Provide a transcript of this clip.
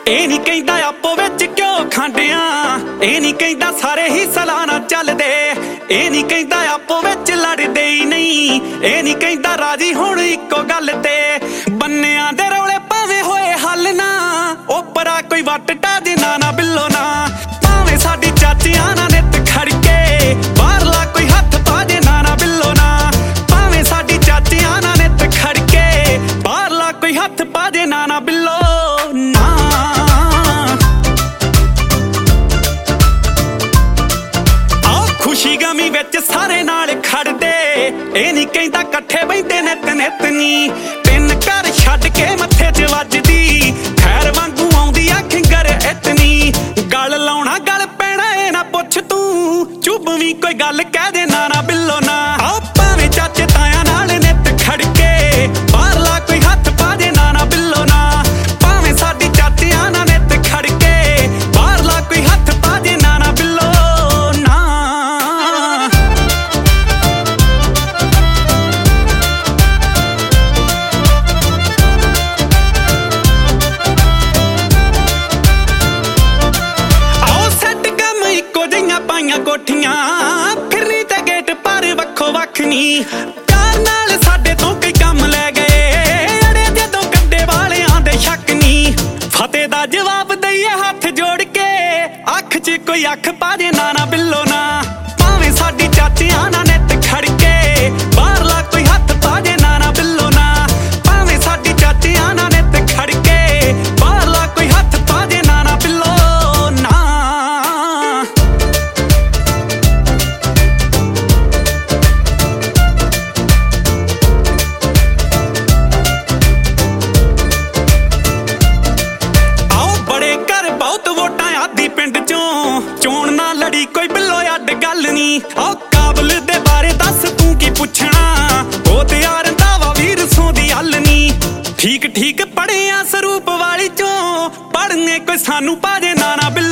ਇਹ ਨਹੀਂ ਕਹਿੰਦਾ ਆਪੋ ਵਿੱਚ ਕਿਉਂ ਖਾਂਡਿਆਂ, ਇਹ ਨਹੀਂ ਕਹਿੰਦਾ ਸਾਰੇ ਹੀ ਸਲਾਨਾ ਚੱਲਦੇ, ਇਹ ਨਹੀਂ ਕਹਿੰਦਾ ਆਪੋ ਵਿੱਚ ਲੜਦੇ ਹੀ ਨਹੀਂ, ਇਹ ਨਹੀਂ ਕਹਿੰਦਾ ਰਾਜੀ ਹੁਣ ਇੱਕੋ ਗੱਲ ਤੇ। ਬੰਨਿਆਂ ਦੇ ਰੌਲੇ ਭਾਵੇਂ ਹੋਏ ਹੱਲ ਨਾ, ਓਪਰਾ ਕੋਈ ਵੱਟ ਟਾ ਦੇ ਨਾ ਬਿੱਲੋ ਨਾ, ਭਾਵੇਂ ਸਾਡੀ ਚਾਚੀਆਂ ਨਾ ਨਿੱਤ ਖੜਕੇ, ਬਾਹਰਲਾ ਕੋਈ ਹੱਥ ਪਾ ਦੇ ਨਾ ਬਿੱਲੋ ਨਾ, ਭਾਵੇਂ ਸਾਡੀ ਚਾਚੀਆਂ ਨਾ ਨਿੱਤ ਖੜਕੇ, ਬਾਹਰਲਾ ਕੋਈ ਹੱਥ ਪਾ ਦੇ ਨਾ ਬਿੱਲੋ ਨਾ। ਖੁਸ਼ੀ ਗਮੀ ਵਿੱਚ ਸਾਰੇ ਨਾਲ ਖੜਦੇ, ਇਹ ਨਹੀਂ ਕਹਿੰਦਾ ਇਕੱਠੇ ਬੈਠੇ ਨਿੱਤ ਨੀ, ਤਿੰਨ ਘਰ ਛੱਡ ਕੇ ਮੱਥੇ 'ਚ ਵੱਜਦੀ, ਖੈਰ ਵਾਂਗੂ ਆਉਂਦੀ ਆ ਖਿੰਗਰ ਇਤਨੀ, ਗਲ ਲਾਉਣਾ ਗਲ ਪੈਣਾ ਇਹ ਨਾ ਪੁੱਛ ਤੂੰ, ਚੁੱਭ ਵੀ ਕੋਈ ਗੱਲ ਕਹਿ ਦੇ ਨਾ ਬਿੱਲੋ ਨਾ। ਆਹ ਭਾਵੇਂ ਚਾਚੇ ਤਾਇਆ ਨਾਲ ਨਿੱਤ ਖੜਕੇ, ਬਾਹਰਲਾ ਕੋਈ ਹੱਥ ਪਾ ਦੇ ਨਾ ਬਿੱਲੋ ਨਾ, ਭਾਵੇਂ ਸਾਡੀ ਚਾਚੀਆਂ ਨਾਲ ਨਿੱਤ ਖੜਕੇ, ਬਾਹਰਲਾ ਕੋਈ ਹੱਥ ਪਾ ਦੇ ਨਾ ਬਿੱਲੋ ਨਾ। ਪਾਈਆਂ ਕੋਠੀਆਂ ਫਿਰਨੀ ਤੇ ਗੇਟ ਪਰ ਵੱਖੋ ਵੱਖ ਨੀ, ਪਿਆਰ ਨਾਲ ਸਾਡੇ ਤੋਂ ਕਈ ਕੰਮ ਲੈ ਗਏ, ਅੜੇ ਜਦੋਂ ਕੰਡੇ ਵਾਲਿਆਂ ਦੇ ਸ਼ੱਕ ਨੀ, ਫਤਿਹ ਦਾ ਜਵਾਬ ਦਈਏ ਹੱਥ ਜੋੜ ਕੇ, ਅੱਖ 'ਚ ਕੋਈ ਅੱਖ ਪਾ ਦੇ ਨਾ ਬਿੱਲੋ ਨਾ, ਭਾਵੇਂ ਸਾਡੀ ਚਾਚੀਆਂ ਨਾਲ ਨਿੱਤ ਖੜਕੇ, ਬਾਹਰਲਾ ਕੋਈ ਹੱਥ ਪਾ ਦੇ ਨਾ ਬਿੱਲੋ ਨਾ, ਭਾਵੇਂ ਸਾਡੀ ਚਾਚੀਆਂ ਨਾਲ ਨਿੱਤ ਖੜਕੇ, ਬਾਹਰਲਾ ਕੋਈ ਹੱਥ ਪਾ ਦੇ ਨਾ ਬਿੱਲੋ ਨਾ। ਚੋਣ ਨਾ ਲੜੀ ਕੋਈ ਬਿੱਲੋ ਅੱਡ ਗੱਲ ਨੀ, ਆਹ ਕਾਬਲ ਦੇ ਬਾਰੇ ਦੱਸ ਤੂੰ ਕੀ ਪੁੱਛਣਾ, ਉਹ ਤੇ ਯਾਰ ਦਾਵਾ ਵੀਰ ਸੋਂ ਦੀ ਹੱਲ ਨੀ, ਠੀਕ ਠੀਕ ਪੜ੍ਹਿਆ ਸਰੂਪ ਵਾਲੀ ਚੋਂ, ਪੜ੍ਹਨੇ ਕੋਈ ਸਾਨੂੰ ਪਾ ਦੇ ਨਾ ਬਿੱਲੋ।